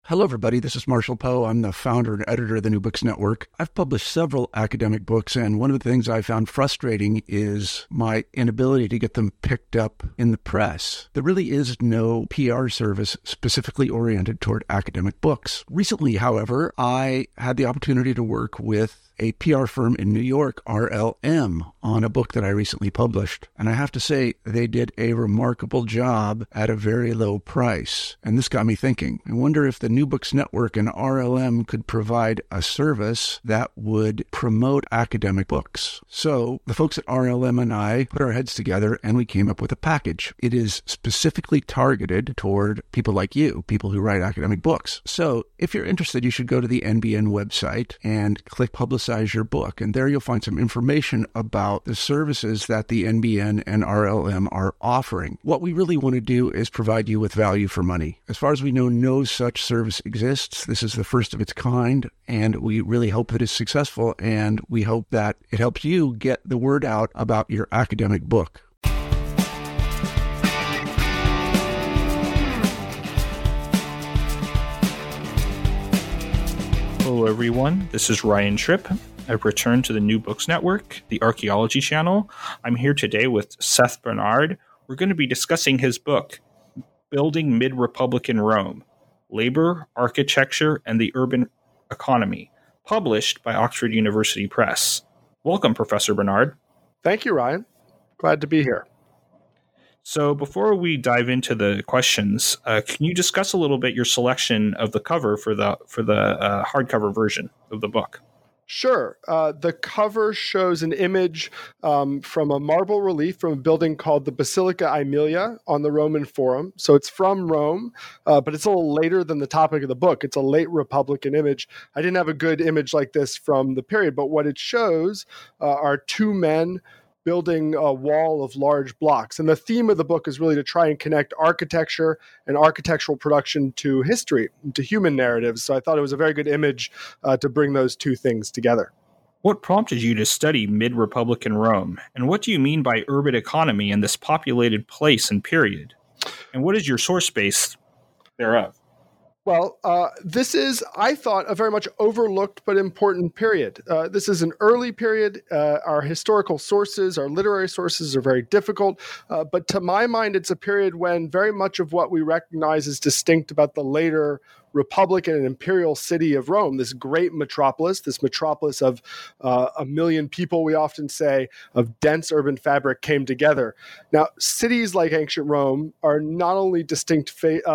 Hello, everybody. This is Marshall Poe. I'm the founder and editor of the New Books Network. I've published several academic books, and one of the things I found frustrating is my inability to get them picked up in the press. There really is no PR service specifically oriented toward academic books. Recently, however, I had the opportunity to work with a PR firm in New York, RLM, on a book that I recently published. And I have to say, they did a remarkable job at a very low price. And this got me thinking. I wonder if the New Books Network and RLM could provide a service that would promote academic books. So the folks at RLM and I put our heads together and we came up with a package. It is specifically targeted toward people like you, people who write academic books. So if you're interested, you should go to the NBN website and click Publicize Your Book. And there you'll find some information about the services that the NBN and RLM are offering. What we really want to do is provide you with value for money. As far as we know, no such service exists. This is the first of its kind, and we really hope that it's successful, and we hope that it helps you get the word out about your academic book. Hello, everyone. This is Ryan Tripp. I've returned to the New Books Network, the Archaeology Channel. I'm here today with Seth Bernard. We're going to be discussing his book, Building Mid-Republican Rome, Labor, Architecture, and the Urban Economy, published by Oxford University Press. Welcome, Professor Bernard. Thank you, Ryan. Glad to be here. So before we dive into the questions, can you discuss a little bit your selection of the cover for the hardcover version of the book? Sure. The cover shows an image from a marble relief from a building called the Basilica Aemilia on the Roman Forum. So it's from Rome, but it's a little later than the topic of the book. It's a late Republican image. I didn't have a good image like this from the period, but what it shows are two men building a wall of large blocks. And the theme of the book is really to try and connect architecture and architectural production to history, to human narratives. So I thought it was a very good image to bring those two things together. What prompted you to study mid-Republican Rome? And what do you mean by urban economy in this populated place and period? And what is your source base thereof? Well, this is, I thought, a very much overlooked but important period. This is an early period. Our historical sources, our literary sources are very difficult. But to my mind, it's a period when very much of what we recognize as distinct about the later Republican and imperial city of Rome, this great metropolis, of 1 million people, we often say, of dense urban fabric came together. Now, cities like ancient Rome are not only distinct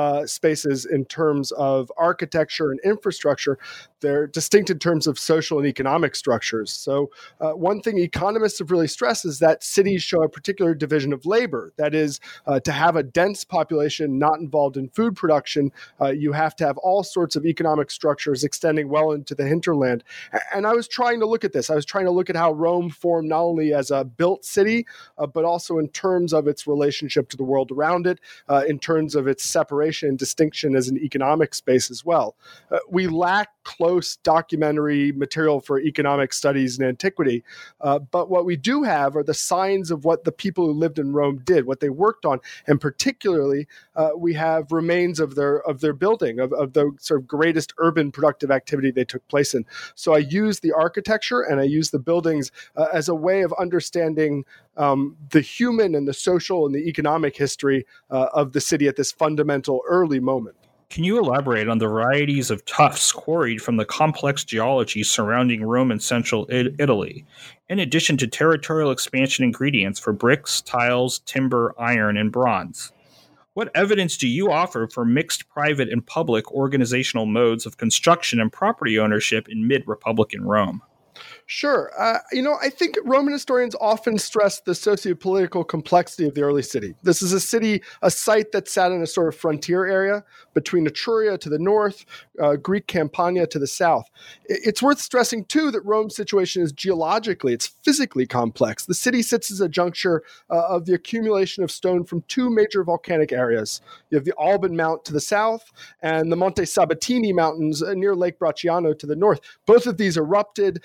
spaces in terms of architecture and infrastructure, they're distinct in terms of social and economic structures. So one thing economists have really stressed is that cities show a particular division of labor. That is, to have a dense population not involved in food production, you have to have all sorts of economic structures extending well into the hinterland. And I was trying to look at this. I was trying to look at how Rome formed not only as a built city, but also in terms of its relationship to the world around it, in terms of its separation and distinction as an economic space as well. We lack close documentary material for economic studies in antiquity, but what we do have are the signs of what the people who lived in Rome did, what they worked on, and particularly we have remains of their building, of the sort of greatest urban productive activity they took place in. So I use the architecture and I use the buildings as a way of understanding the human and the social and the economic history of the city at this fundamental early moment. Can you elaborate on the varieties of tuffs quarried from the complex geology surrounding Rome and central Italy, in addition to territorial expansion ingredients for bricks, tiles, timber, iron, and bronze? What evidence do you offer for mixed private and public organizational modes of construction and property ownership in mid-Republican Rome? Sure. I think Roman historians often stress the sociopolitical complexity of the early city. This is a site that sat in a sort of frontier area between Etruria to the north, Greek Campania to the south. It's worth stressing, too, that Rome's situation is geologically, it's physically complex. The city sits as a juncture of the accumulation of stone from two major volcanic areas. You have the Alban Mount to the south and the Monte Sabatini Mountains near Lake Bracciano to the north. Both of these erupted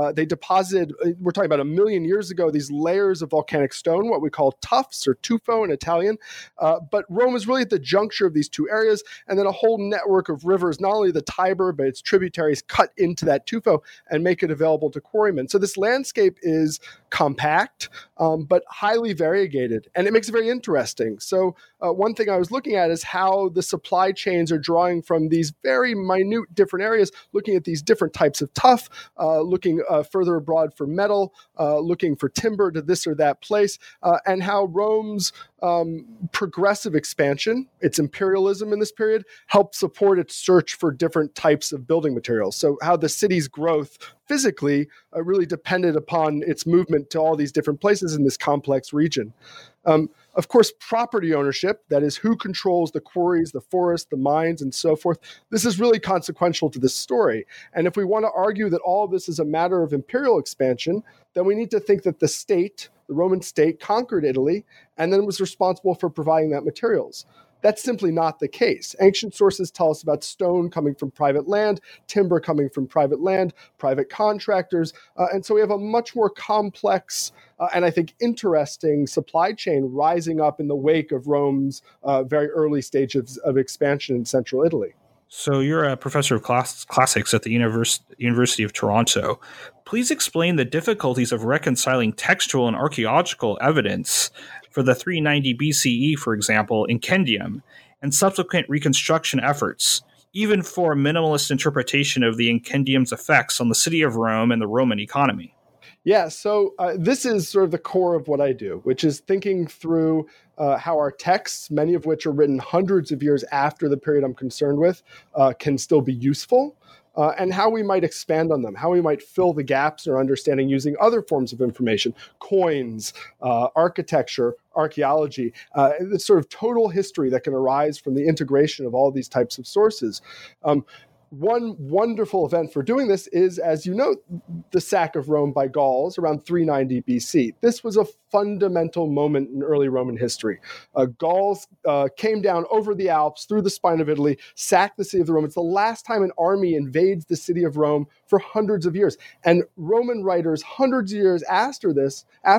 They deposited, we're talking about 1 million years ago, these layers of volcanic stone, what we call tuffs or tufo in Italian. But Rome was really at the juncture of these two areas, and then a whole network of rivers, not only the Tiber, but its tributaries, cut into that tufo and make it available to quarrymen. So this landscape is compact, but highly variegated, and it makes it very interesting. So one thing I was looking at is how the supply chains are drawing from these very minute different areas, looking at these different types of tuff, looking further abroad for metal, looking for timber to this or that place, and how Rome's progressive expansion, its imperialism in this period, helped support its search for different types of building materials. So how the city's growth physically really depended upon its movement to all these different places in this complex region. Of course, property ownership, that is who controls the quarries, the forests, the mines, and so forth, this is really consequential to this story. And if we want to argue that all of this is a matter of imperial expansion, then we need to think that the state, the Roman state, conquered Italy and then was responsible for providing that materials. That's simply not the case. Ancient sources tell us about stone coming from private land, timber coming from private land, private contractors. And so we have a much more complex and I think interesting supply chain rising up in the wake of Rome's very early stages of expansion in central Italy. So you're a professor of classics at the University of Toronto. Please explain the difficulties of reconciling textual and archaeological evidence for the 390 BCE, for example, Incendium, and subsequent reconstruction efforts, even for a minimalist interpretation of the Incendium's effects on the city of Rome and the Roman economy. Yeah, so this is sort of the core of what I do, which is thinking through how our texts, many of which are written hundreds of years after the period I'm concerned with, can still be useful, and how we might expand on them, how we might fill the gaps in our understanding using other forms of information, coins, architecture, archaeology, the sort of total history that can arise from the integration of all these types of sources. One wonderful event for doing this is, as you know, the sack of Rome by Gauls around 390 BC. This was a fundamental moment in early Roman history. Gauls came down over the Alps, through the spine of Italy, sacked the city of the Romans. The last time an army invades the city of Rome for hundreds of years. And Roman writers, hundreds of years after this,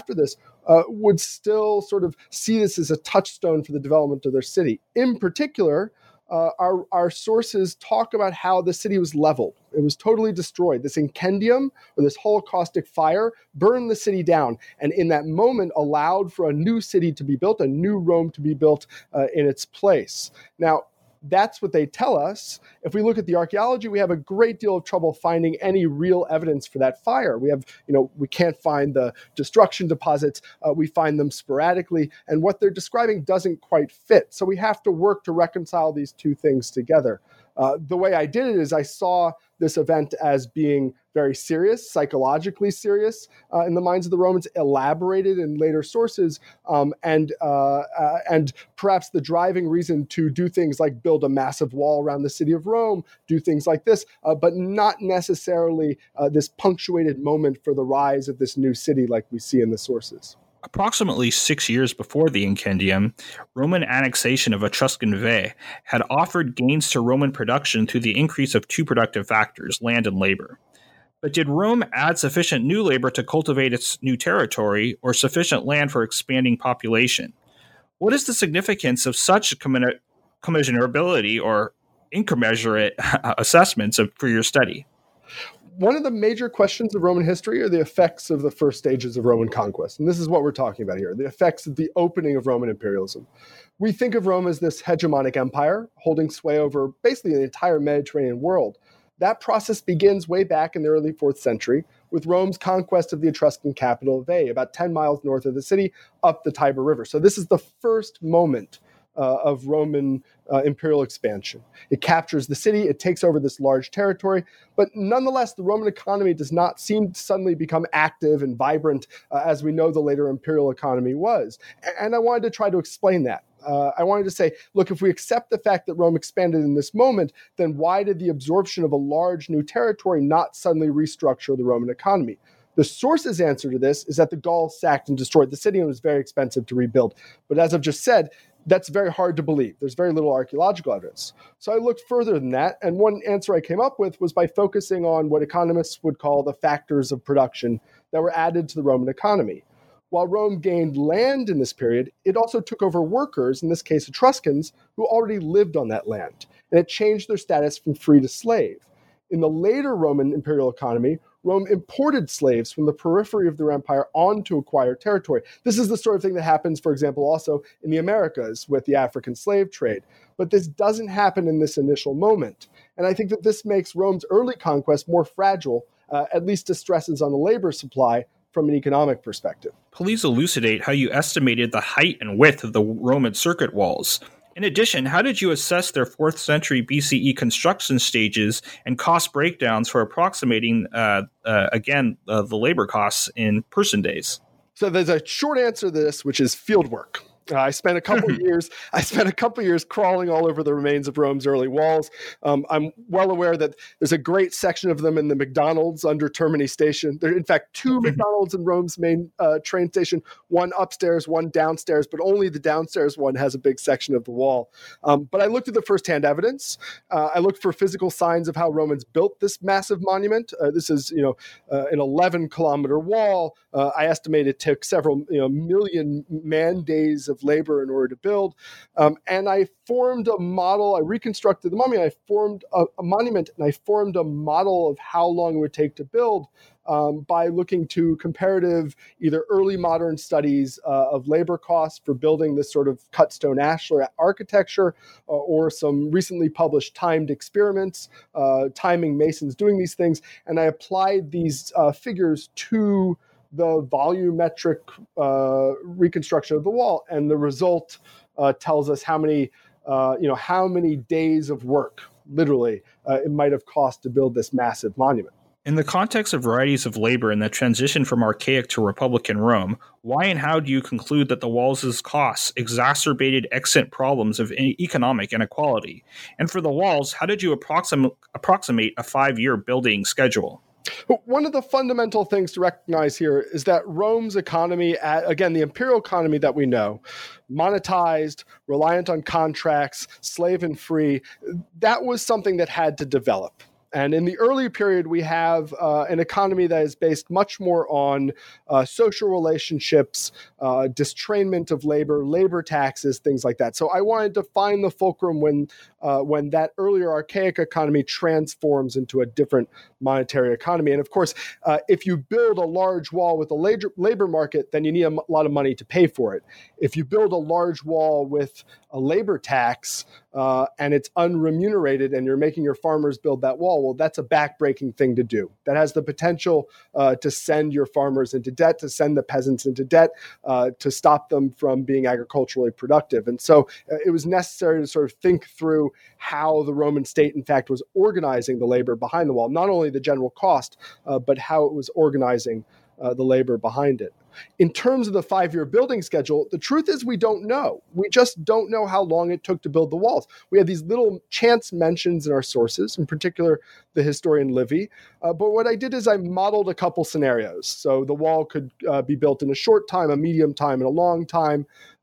would still sort of see this as a touchstone for the development of their city. In particular, our sources talk about how the city was leveled. It was totally destroyed. This incendium, or this holocaustic fire, burned the city down, and in that moment allowed for a new city to be built, a new Rome to be built in its place. Now, that's what they tell us. If we look at the archaeology, we have a great deal of trouble finding any real evidence for that fire. We can't find the destruction deposits. We find them sporadically, and what they're describing doesn't quite fit. So we have to work to reconcile these two things together. The way I did it is I saw this event as being very serious, psychologically serious in the minds of the Romans, elaborated in later sources, and perhaps the driving reason to do things like build a massive wall around the city of Rome, do things like this, but not necessarily this punctuated moment for the rise of this new city like we see in the sources. Approximately 6 years before the Incendium, Roman annexation of Etruscan Veii had offered gains to Roman production through the increase of two productive factors, land and labor. But did Rome add sufficient new labor to cultivate its new territory, or sufficient land for expanding population? What is the significance of such commensurability or incommensurate assessments for your study? One of the major questions of Roman history are the effects of the first stages of Roman conquest. And this is what we're talking about here, the effects of the opening of Roman imperialism. We think of Rome as this hegemonic empire holding sway over basically the entire Mediterranean world. That process begins way back in the early 4th century with Rome's conquest of the Etruscan capital of Veii, about 10 miles north of the city, up the Tiber River. So this is the first moment of Roman imperial expansion. It captures the city, it takes over this large territory, but nonetheless, the Roman economy does not seem to suddenly become active and vibrant as we know the later imperial economy was. And I wanted to try to explain that. I wanted to say, look, if we accept the fact that Rome expanded in this moment, then why did the absorption of a large new territory not suddenly restructure the Roman economy? The source's answer to this is that the Gauls sacked and destroyed the city and it was very expensive to rebuild. But as I've just said, That's very hard to believe. There's very little archaeological evidence. So I looked further than that, and one answer I came up with was by focusing on what economists would call the factors of production that were added to the Roman economy. While Rome gained land in this period, it also took over workers, in this case Etruscans, who already lived on that land, and it changed their status from free to slave. In the later Roman imperial economy, Rome imported slaves from the periphery of their empire onto acquired territory. This is the sort of thing that happens, for example, also in the Americas with the African slave trade. But this doesn't happen in this initial moment. And I think that this makes Rome's early conquest more fragile, at least to stresses on the labor supply from an economic perspective. Please elucidate how you estimated the height and width of the Roman circuit walls. In addition, how did you assess their 4th century BCE construction stages and cost breakdowns for approximating, the labor costs in person days? So there's a short answer to this, which is field work. I spent a couple of years crawling all over the remains of Rome's early walls. I'm well aware that there's a great section of them in the McDonald's under Termini Station. There are, in fact, 2 McDonald's in Rome's main train station, one upstairs, one downstairs, but only the downstairs one has a big section of the wall. But I looked at the firsthand evidence. I looked for physical signs of how Romans built this massive monument. This is, an 11-kilometer wall. I estimate it took several million man-days of labor in order to build. And I formed a model. I reconstructed the monument. I formed a monument, and I formed a model of how long it would take to build by looking to comparative, either early modern studies of labor costs for building this sort of cut stone ashlar architecture, or some recently published timed experiments, timing masons doing these things. And I applied these figures to the volumetric reconstruction of the wall, and the result tells us how many days of work, literally, it might have cost to build this massive monument. In the context of varieties of labor and the transition from archaic to Republican Rome, why and how do you conclude that the walls' costs exacerbated extant problems of economic inequality? And for the walls, how did you approximate a 5-year building schedule? One of the fundamental things to recognize here is that Rome's economy, again, the imperial economy that we know, monetized, reliant on contracts, slave and free, that was something that had to develop. And in the early period, we have an economy that is based much more on social relationships, distrainment of labor taxes, things like that. So I wanted to find the fulcrum when that earlier archaic economy transforms into a different monetary economy. And of course, if you build a large wall with a labor market, then you need a lot of money to pay for it. If you build a large wall with a labor tax and it's unremunerated and you're making your farmers build that wall, well, that's a backbreaking thing to do. That has the potential to send your farmers into debt, to send the peasants into debt, to stop them from being agriculturally productive. And so it was necessary to sort of think through how the Roman state, in fact, was organizing the labor behind the wall, not only the general cost, but how it was organizing the labor behind it. In terms of the 5-year building schedule, the truth is we don't know. We just don't know how long it took to build the walls. We have these little chance mentions in our sources, in particular the historian Livy. But what I did is I modeled a couple scenarios. So the wall could be built in a short time, a medium time, and a long time.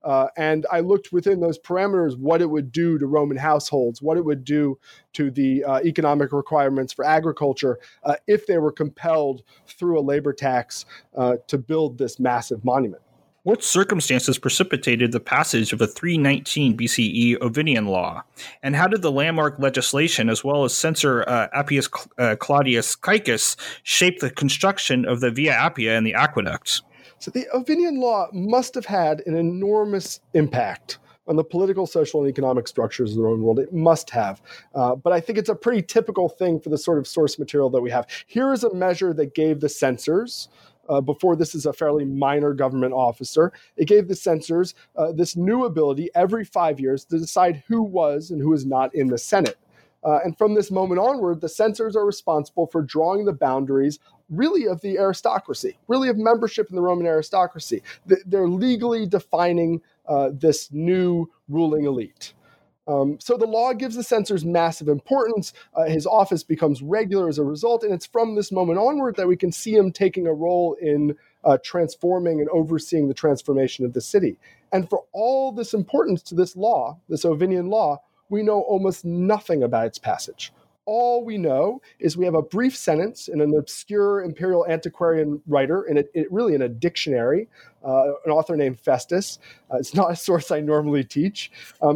And I looked within those parameters what it would do to Roman households, what it would do to the economic requirements for agriculture if they were compelled through a labor tax to build this massive monument. What circumstances precipitated the passage of the 319 BCE Ovidian law? And how did the landmark legislation, as well as censor Appius Claudius Caecus, shape the construction of the Via Appia and the aqueducts? So the Ovidian law must have had an enormous impact on the political, social, and economic structures of the Roman world. It must have. But I think it's a pretty typical thing for the sort of source material that we have. Here is a measure that gave the censors, before this is a fairly minor government officer, it gave the censors this new ability every 5 years to decide who was and who was not in the Senate. And from this moment onward, the censors are responsible for drawing the boundaries, really, of the aristocracy, really of membership in the Roman aristocracy. They're legally defining this new ruling elite. So the law gives the censors massive importance. His office becomes regular as a result, and it's from this moment onward that we can see him taking a role in transforming and overseeing the transformation of the city. And for all this importance to this law, this Ovinian law, we know almost nothing about its passage. All we know is we have a brief sentence in an obscure imperial antiquarian writer, really in a dictionary, an author named Festus. It's not a source I normally teach.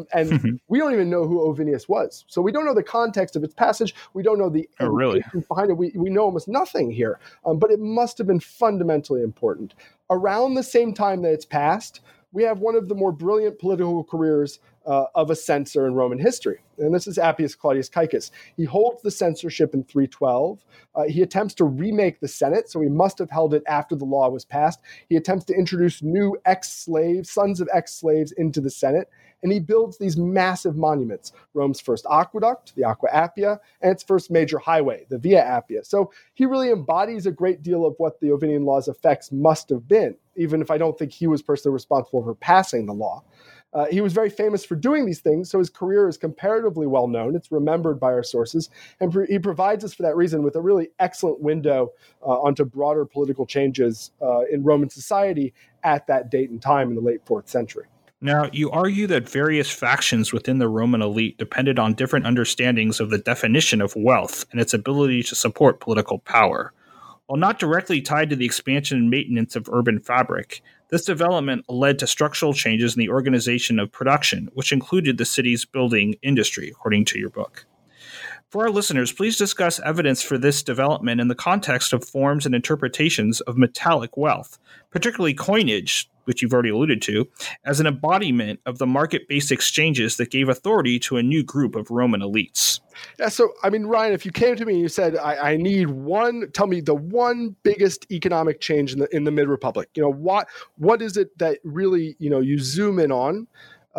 And we don't even know who Ovinius was. So we don't know the context of its passage. We don't know the behind it. We know almost nothing here. But it must have been fundamentally important. Around the same time that it's passed, we have one of the more brilliant political careers of a censor in Roman history. And this is Appius Claudius Caecus. He holds the censorship in 312. He attempts to remake the Senate, so he must have held it after the law was passed. He attempts to introduce new ex-slaves, sons of ex-slaves, into the Senate. And he builds these massive monuments, Rome's first aqueduct, the Aqua Appia, and its first major highway, the Via Appia. So he really embodies a great deal of what the Ovinian law's effects must have been, even if I don't think he was personally responsible for passing the law. He was very famous for doing these things, so his career is comparatively well known. It's remembered by our sources, and he provides us for that reason with a really excellent window onto broader political changes in Roman society at that date and time in the late 4th century. Now, you argue that various factions within the Roman elite depended on different understandings of the definition of wealth and its ability to support political power. While not directly tied to the expansion and maintenance of urban fabric, this development led to structural changes in the organization of production, which included the city's building industry, according to your book. For our listeners, please discuss evidence for this development in the context of forms and interpretations of metallic wealth, particularly coinage, which you've already alluded to, as an embodiment of the market-based exchanges that gave authority to a new group of Roman elites. Yeah, so, I mean, Ryan, if you came to me and you said, I need tell me the one biggest economic change in the mid-Republic, what is it that really, you zoom in on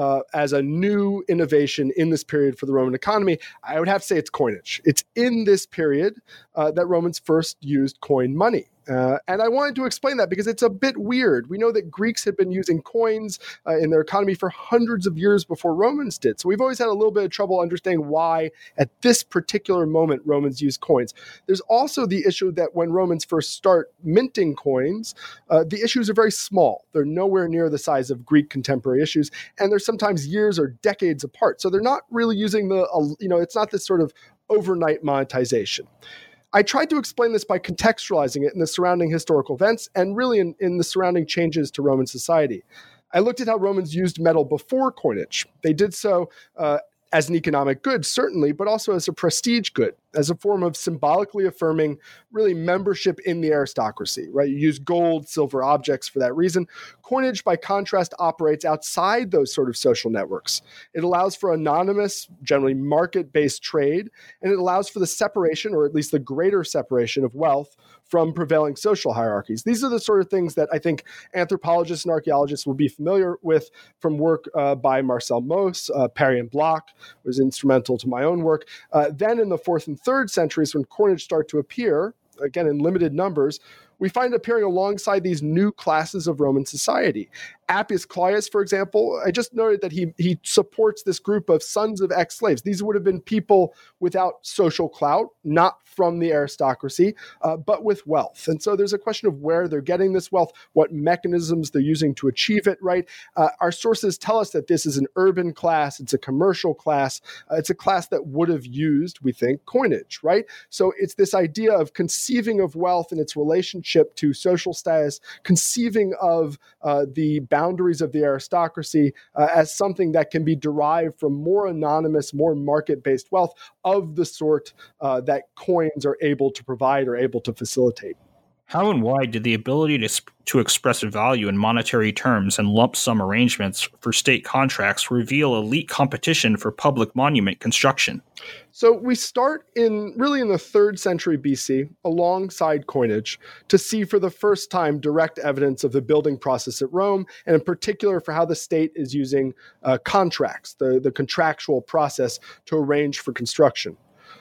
as a new innovation in this period for the Roman economy? I would have to say it's coinage. It's in this period that Romans first used coin money. And I wanted to explain that because it's a bit weird. We know that Greeks had been using coins in their economy for hundreds of years before Romans did. So we've always had a little bit of trouble understanding why at this particular moment Romans use coins. There's also the issue that when Romans first start minting coins, the issues are very small. They're nowhere near the size of Greek contemporary issues, and they're sometimes years or decades apart. So they're not really using it's not this sort of overnight monetization. I tried to explain this by contextualizing it in the surrounding historical events and really in the surrounding changes to Roman society. I looked at how Romans used metal before coinage. They did so as an economic good, certainly, but also as a prestige good, as a form of symbolically affirming really membership in the aristocracy, right? You use gold, silver objects for that reason. Coinage, by contrast, operates outside those sort of social networks. It allows for anonymous, generally market-based trade, and it allows for the separation, or at least the greater separation of wealth from prevailing social hierarchies. These are the sort of things that I think anthropologists and archaeologists will be familiar with from work by Marcel Mauss. Perry and Bloch was instrumental to my own work. Then in the 4th and 3rd centuries, when coinage start to appear, again in limited numbers, we find it appearing alongside these new classes of Roman society. Appius Claudius, for example, I just noted that he supports this group of sons of ex-slaves. These would have been people without social clout, not from the aristocracy, but with wealth. And so there's a question of where they're getting this wealth, what mechanisms they're using to achieve it, right? Our sources tell us that this is an urban class, it's a commercial class, it's a class that would have used, we think, coinage, right? So it's this idea of conceiving of wealth and its relationship to social status, conceiving of the boundaries of the aristocracy as something that can be derived from more anonymous, more market-based wealth of the sort that coins are able to provide or able to facilitate. How and why did the ability to express value in monetary terms and lump sum arrangements for state contracts reveal elite competition for public monument construction? So we start in the 3rd century BC, alongside coinage, to see for the first time direct evidence of the building process at Rome, and in particular for how the state is using contracts, the contractual process to arrange for construction.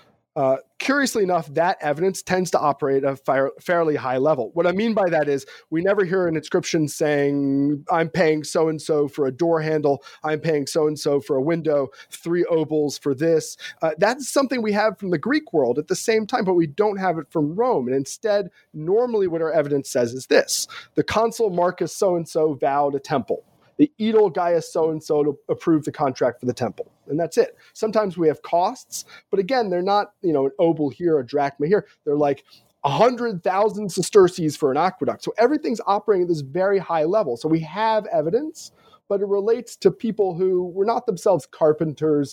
Curiously enough, that evidence tends to operate at a fairly high level. What I mean by that is we never hear an inscription saying, I'm paying so-and-so for a door handle, I'm paying so-and-so for a window, 3 obols for this. That's something we have from the Greek world at the same time, but we don't have it from Rome. And instead, normally what our evidence says is this: the consul Marcus so-and-so vowed a temple. the edil Gaius so-and-so to approve the contract for the temple. And that's it. Sometimes we have costs, but again, they're not, an obol here, a drachma here. They're like 100,000 sesterces for an aqueduct. So everything's operating at this very high level. So we have evidence, but it relates to people who were not themselves carpenters,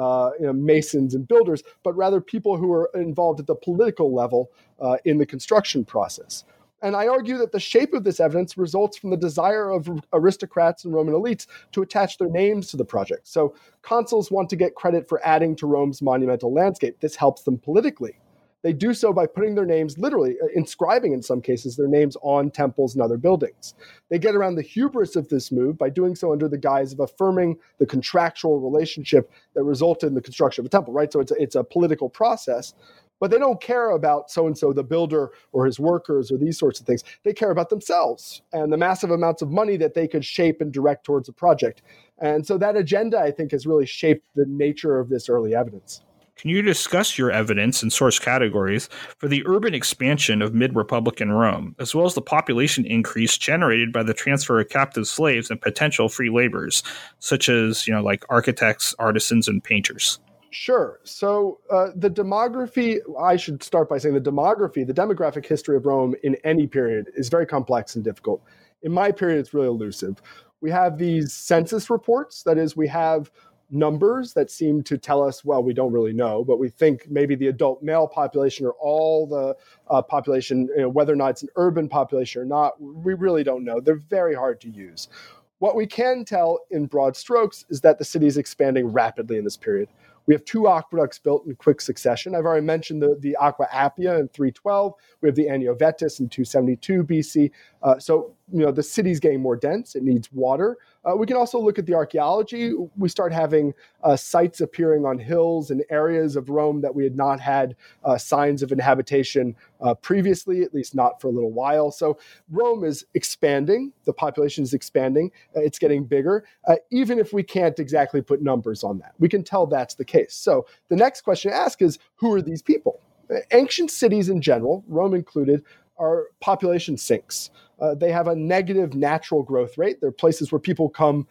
masons and builders, but rather people who are involved at the political level in the construction process. And I argue that the shape of this evidence results from the desire of aristocrats and Roman elites to attach their names to the project. So consuls want to get credit for adding to Rome's monumental landscape. This helps them politically. They do so by putting their names, literally inscribing in some cases, their names on temples and other buildings. They get around the hubris of this move by doing so under the guise of affirming the contractual relationship that resulted in the construction of a temple, right? So it's a political process. But they don't care about so-and-so, the builder or his workers or these sorts of things. They care about themselves and the massive amounts of money that they could shape and direct towards a project. And so that agenda, I think, has really shaped the nature of this early evidence. Can you discuss your evidence and source categories for the urban expansion of mid-Republican Rome, as well as the population increase generated by the transfer of captive slaves and potential free laborers, such as, like architects, artisans, and painters? Sure. So the demography, I should start by saying the demographic history of Rome in any period is very complex and difficult. In my period, it's really elusive. We have these census reports. That is, we have numbers that seem to tell us, well, we don't really know, but we think maybe the adult male population or all the population, whether or not it's an urban population or not, we really don't know. They're very hard to use. What we can tell in broad strokes is that the city is expanding rapidly in this period. We have 2 aqueducts built in quick succession. I've already mentioned the Aqua Appia in 312. We have the Annio Vetus in 272 BC. So the city's getting more dense. It needs water. We can also look at the archaeology. We start having sites appearing on hills and areas of Rome that we had not had signs of inhabitation previously, at least not for a little while. So Rome is expanding. The population is expanding. It's getting bigger, even if we can't exactly put numbers on that. We can tell that's the case. So the next question to ask is, who are these people? Ancient cities in general, Rome included, our population sinks. They have a negative natural growth rate. They're places where people come,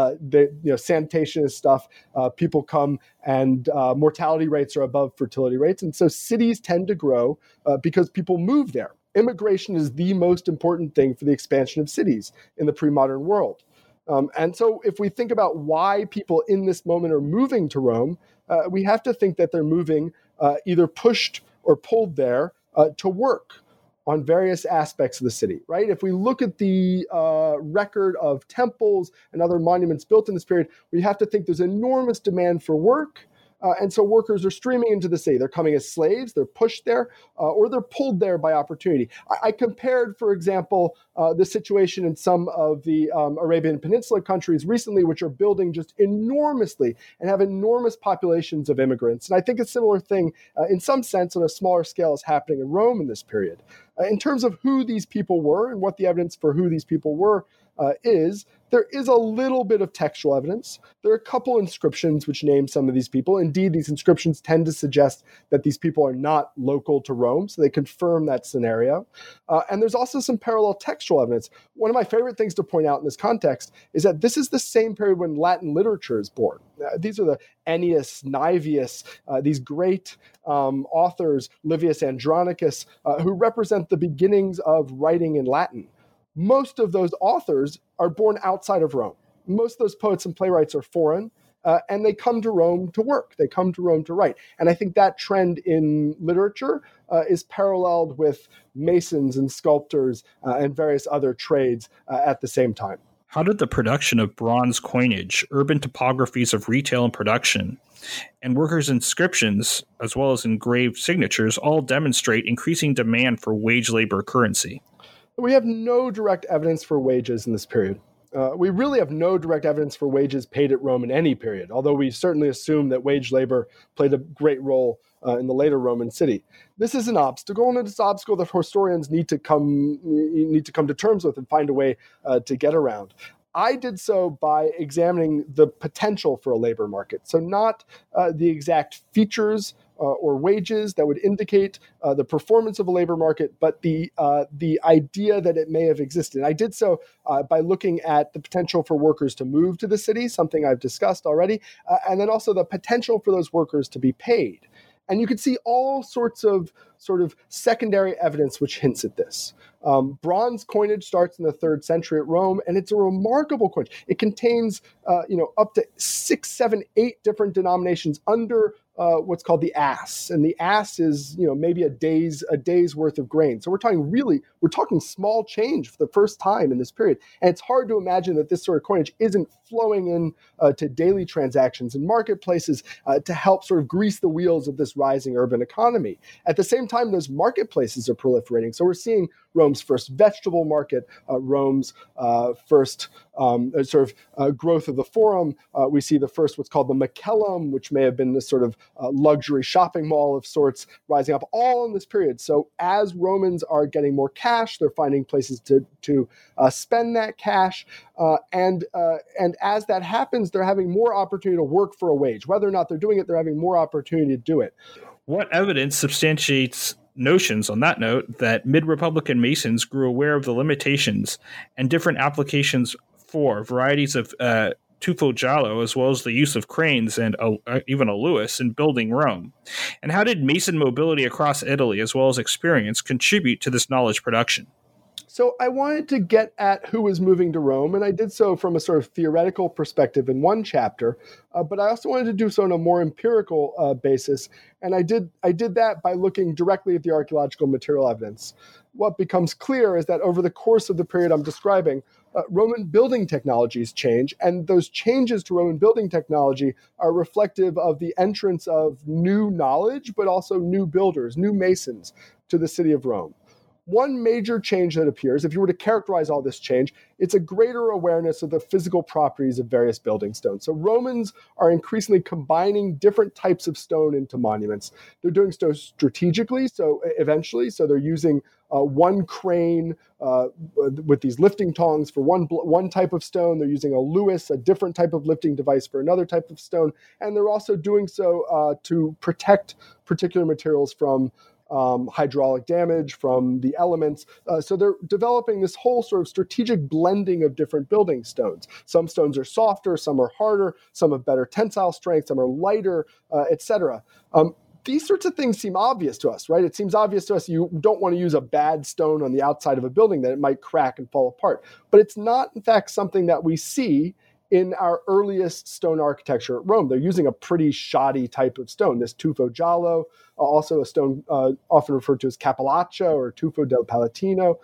sanitation and stuff, people come and mortality rates are above fertility rates. And so cities tend to grow because people move there. Immigration is the most important thing for the expansion of cities in the pre-modern world. And so if we think about why people in this moment are moving to Rome, we have to think that they're moving either pushed or pulled there to work on various aspects of the city, right? If we look at the record of temples and other monuments built in this period, we have to think there's enormous demand for work. And so workers are streaming into the city. They're coming as slaves, they're pushed there, or they're pulled there by opportunity. I compared, for example, the situation in some of the Arabian Peninsula countries recently, which are building just enormously and have enormous populations of immigrants. And I think a similar thing, in some sense, on a smaller scale, is happening in Rome in this period. In terms of who these people were and what the evidence for who these people were there is a little bit of textual evidence. There are a couple inscriptions which name some of these people. Indeed, these inscriptions tend to suggest that these people are not local to Rome, so they confirm that scenario. And there's also some parallel textual evidence. One of my favorite things to point out in this context is that this is the same period when Latin literature is born. These are the Ennius, Naevius, these great authors, Livius Andronicus, who represent the beginnings of writing in Latin. Most of those authors are born outside of Rome. Most of those poets and playwrights are foreign, and they come to Rome to work. They come to Rome to write. And I think that trend in literature is paralleled with masons and sculptors and various other trades at the same time. How did the production of bronze coinage, urban topographies of retail and production, and workers' inscriptions, as well as engraved signatures, all demonstrate increasing demand for wage labor currency? We have no direct evidence for wages in this period. We really have no direct evidence for wages paid at Rome in any period, although we certainly assume that wage labor played a great role in the later Roman city. This is an obstacle, and it's an obstacle that historians need to come to terms with and find a way to get around. I did so by examining the potential for a labor market. So not the exact features or wages that would indicate the performance of a labor market, but the idea that it may have existed. I did so by looking at the potential for workers to move to the city, something I've discussed already, and then also the potential for those workers to be paid. And you can see all sorts of sort of secondary evidence which hints at this. Bronze coinage starts in the 3rd century at Rome, and it's a remarkable coinage. It contains, up to 6, 7, 8 different denominations under what's called the ass, and the ass is maybe a day's worth of grain. So we're talking small change for the first time in this period, and it's hard to imagine that this sort of coinage isn't flowing in to daily transactions in marketplaces to help sort of grease the wheels of this rising urban economy. At the same time, those marketplaces are proliferating. So we're seeing Rome's first vegetable market, Rome's first growth of the forum. We see the first what's called the Macellum, which may have been this sort of luxury shopping mall of sorts rising up all in this period. So as Romans are getting more cash, they're finding places to spend that cash. And as that happens, they're having more opportunity to work for a wage. Whether or not they're doing it, they're having more opportunity to do it. What evidence substantiates notions on that note that mid-Republican Masons grew aware of the limitations and different applications for varieties of tufo giallo, as well as the use of cranes and even a Lewis in building Rome? And how did Mason mobility across Italy, as well as experience, contribute to this knowledge production? So I wanted to get at who was moving to Rome, and I did so from a sort of theoretical perspective in one chapter, but I also wanted to do so on a more empirical basis, and I did that by looking directly at the archaeological material evidence. What becomes clear is that over the course of the period I'm describing, Roman building technologies change, and those changes to Roman building technology are reflective of the entrance of new knowledge, but also new builders, new masons to the city of Rome. One major change that appears, if you were to characterize all this change, it's a greater awareness of the physical properties of various building stones. So Romans are increasingly combining different types of stone into monuments. They're doing so strategically, so they're using one crane with these lifting tongs for one type of stone. They're using a Lewis, a different type of lifting device for another type of stone. And they're also doing so to protect particular materials from hydraulic damage, from the elements. So they're developing this whole sort of strategic blending of different building stones. Some stones are softer, some are harder, some have better tensile strength, some are lighter, etc. These sorts of things seem obvious to us, right? It seems obvious to us you don't want to use a bad stone on the outside of a building, that it might crack and fall apart. But it's not, in fact, something that we see in our earliest stone architecture at Rome. They're using a pretty shoddy type of stone, this tufo giallo, also a stone often referred to as capellaccio or tufo del Palatino.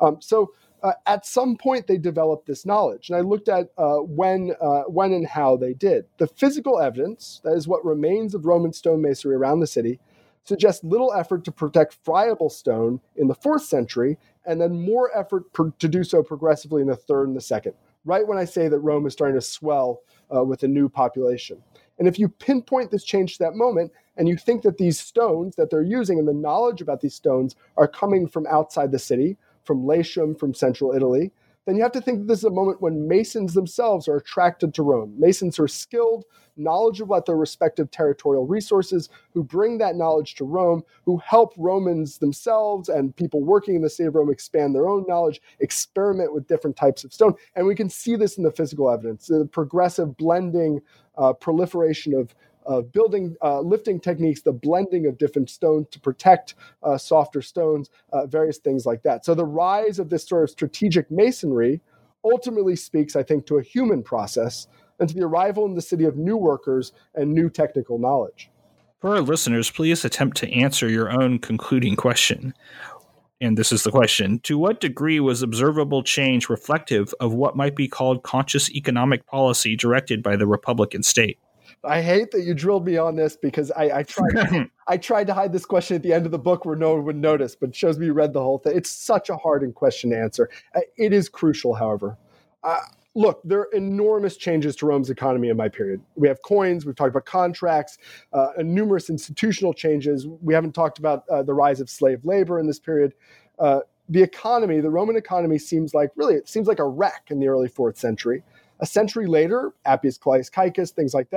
At some point, they developed this knowledge, and I looked at when and how they did. The physical evidence, that is what remains of Roman stone masonry around the city, suggests little effort to protect friable stone in the 4th century, and then more effort to do so progressively in the 3rd and the 2nd, right when I say that Rome is starting to swell with a new population. And if you pinpoint this change to that moment, and you think that these stones that they're using and the knowledge about these stones are coming from outside the city, from Latium, from central Italy, then you have to think that this is a moment when Masons themselves are attracted to Rome. Masons are skilled, knowledgeable about their respective territorial resources, who bring that knowledge to Rome, who help Romans themselves and people working in the city of Rome expand their own knowledge, experiment with different types of stone. And we can see this in the physical evidence, the progressive blending, proliferation of building lifting techniques, the blending of different stones to protect softer stones, various things like that. So the rise of this sort of strategic masonry ultimately speaks, I think, to a human process and to the arrival in the city of new workers and new technical knowledge. For our listeners, please attempt to answer your own concluding question. And this is the question: to what degree was observable change reflective of what might be called conscious economic policy directed by the Republican state? I hate that you drilled me on this because I tried to hide this question at the end of the book where no one would notice, but it shows me you read the whole thing. It's such a hard question to answer. It is crucial, however. Look, there are enormous changes to Rome's economy in my period. We have coins, we've talked about contracts, and numerous institutional changes. We haven't talked about the rise of slave labor in this period. The Roman economy seems like a wreck in the early 4th century. A century later, Appius Claudius Caecus, things like that,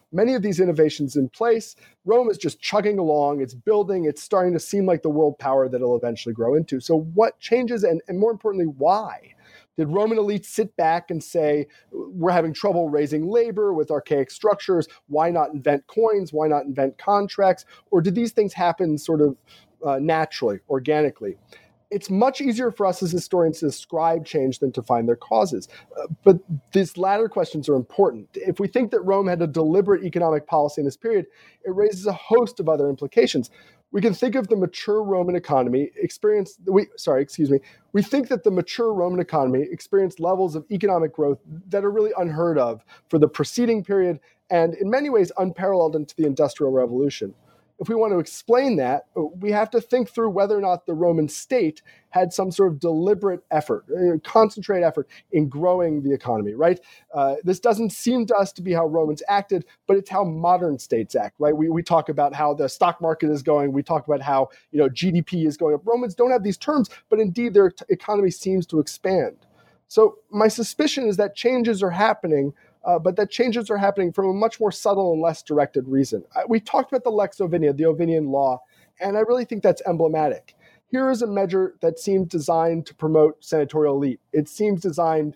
many of these innovations in place, Rome is just chugging along, it's building, it's starting to seem like the world power that it'll eventually grow into. So what changes, and more importantly, why? Did Roman elites sit back and say, we're having trouble raising labor with archaic structures, why not invent coins, why not invent contracts? Or did these things happen sort of naturally, organically? It's much easier for us as historians to describe change than to find their causes. But these latter questions are important. If we think that Rome had a deliberate economic policy in this period, it raises a host of other implications. We can think of the mature Roman economy we think that the mature Roman economy experienced levels of economic growth that are really unheard of for the preceding period and in many ways unparalleled into the Industrial Revolution. If we want to explain that, we have to think through whether or not the Roman state had some sort of deliberate effort, concentrated effort in growing the economy, right? This doesn't seem to us to be how Romans acted, but it's how modern states act, right? We talk about how the stock market is going. We talk about how GDP is going up. Romans don't have these terms, but indeed their economy seems to expand. So my suspicion is that changes are happening, but that changes are happening from a much more subtle and less directed reason. We talked about the Lex Ovinia, the Ovinian law, and I really think that's emblematic. Here is a measure that seemed designed to promote senatorial elite. It seems designed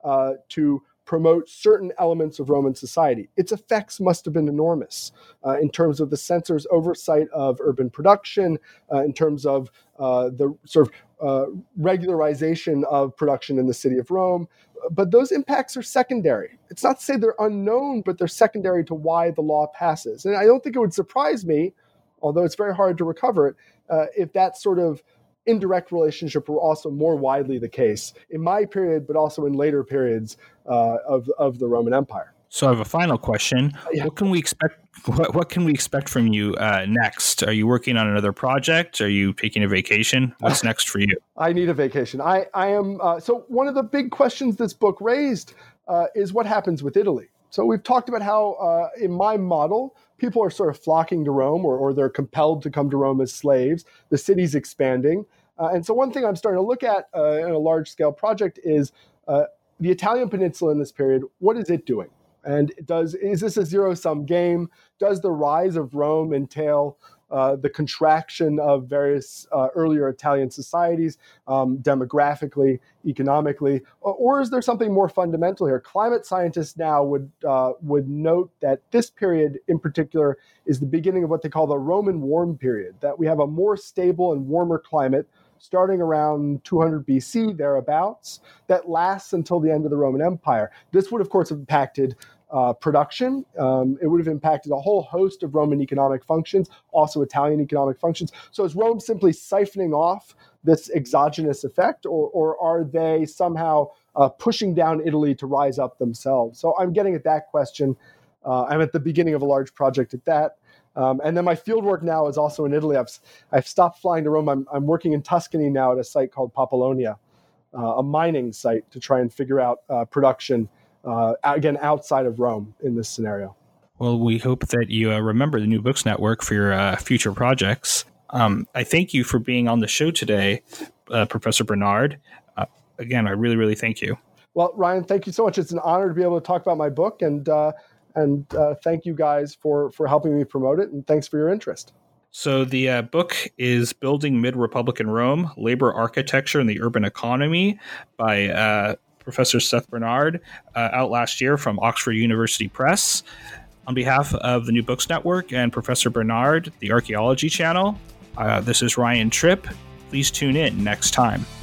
to promote certain elements of Roman society. Its effects must have been enormous in terms of the censor's oversight of urban production, in terms of the sort of regularization of production in the city of Rome. But those impacts are secondary. It's not to say they're unknown, but they're secondary to why the law passes. And I don't think it would surprise me, although it's very hard to recover it, if that sort of indirect relationship were also more widely the case in my period, but also in later periods of the Roman Empire. So I have a final question. Yeah. What can we expect? What can we expect from you next? Are you working on another project? Are you taking a vacation? What's next for you? I need a vacation. I am. So one of the big questions this book raised is what happens with Italy. So we've talked about how in my model, people are sort of flocking to Rome, or they're compelled to come to Rome as slaves. The city's expanding. And so one thing I'm starting to look at in a large-scale project is the Italian peninsula in this period. What is it doing? And is this a zero-sum game? Does the rise of Rome entail the contraction of various earlier Italian societies, demographically, economically, or is there something more fundamental here? Climate scientists now would note that this period in particular is the beginning of what they call the Roman warm period, that we have a more stable and warmer climate starting around 200 BC, thereabouts, that lasts until the end of the Roman Empire. This would, of course, have impacted production. It would have impacted a whole host of Roman economic functions, also Italian economic functions. So is Rome simply siphoning off this exogenous effect, or are they somehow pushing down Italy to rise up themselves? So I'm getting at that question. I'm at the beginning of a large project at that. And then my fieldwork now is also in Italy. I've stopped flying to Rome. I'm working in Tuscany now at a site called Papalonia, a mining site to try and figure out production, again, outside of Rome in this scenario. Well, we hope that you remember the New Books Network for your future projects. I thank you for being on the show today, Professor Bernard. Again, I really, really thank you. Well, Ryan, thank you so much. It's an honor to be able to talk about my book, and thank you guys for helping me promote it, and thanks for your interest. So the book is Building Mid-Republican Rome, Labor Architecture and the Urban Economy by Professor Seth Bernard, out last year from Oxford University Press. On behalf of the New Books Network and Professor Bernard, the Archaeology Channel, this is Ryan Tripp. Please tune in next time.